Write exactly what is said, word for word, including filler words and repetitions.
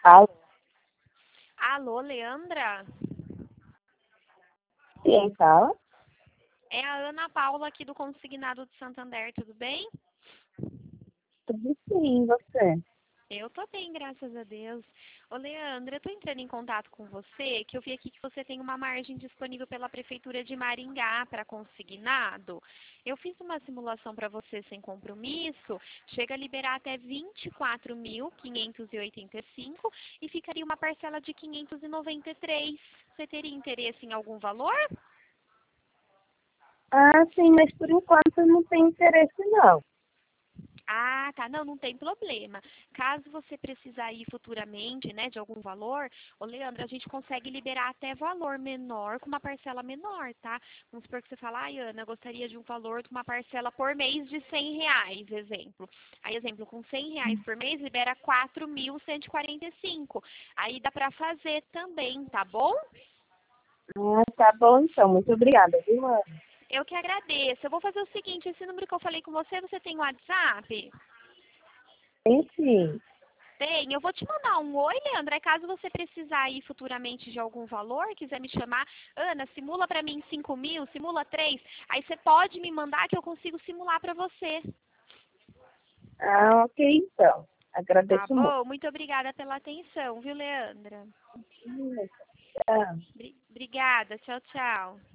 Alô, Alô, Leandra? quem fala? É a Ana Paula aqui do Consignado de Santander, tudo bem? Tudo sim, você? Eu tô bem, graças a Deus. Ô, Leandra, eu tô entrando em contato com você, que eu vi aqui que você tem uma margem disponível pela Prefeitura de Maringá para consignado. Eu fiz uma simulação para você sem compromisso, chega a liberar até vinte e quatro mil quinhentos e oitenta e cinco e ficaria uma parcela de quinhentos e noventa e três. Você teria interesse em algum valor? Ah, sim, mas por enquanto eu não tenho interesse não. Ah, tá. Não, não tem problema. Caso você precisar ir futuramente, né, de algum valor, ô Leandro, a gente consegue liberar até valor menor com uma parcela menor, tá? Vamos supor que você fala, ai, Ana, eu gostaria de um valor com uma parcela por mês de cem reais, exemplo. Aí, exemplo, com cem reais por mês, libera quatro mil cento e quarenta e cinco. Aí dá pra fazer também, tá bom? Ah, tá bom então, muito obrigada, viu, Ana? Eu que agradeço. Eu vou fazer o seguinte, esse número que eu falei com você, você tem WhatsApp? Tem sim. Tem, eu vou te mandar um oi, Leandra. Caso você precisar ir futuramente de algum valor, quiser me chamar, Ana, simula para mim cinco mil, simula três. Aí você pode me mandar que eu consigo simular para você. Ah, ok então. Tá Agradeço muito. bom? Muito obrigada pela atenção, viu, Leandra? Hum, Tchau. Bri- Obrigada. Tchau, tchau.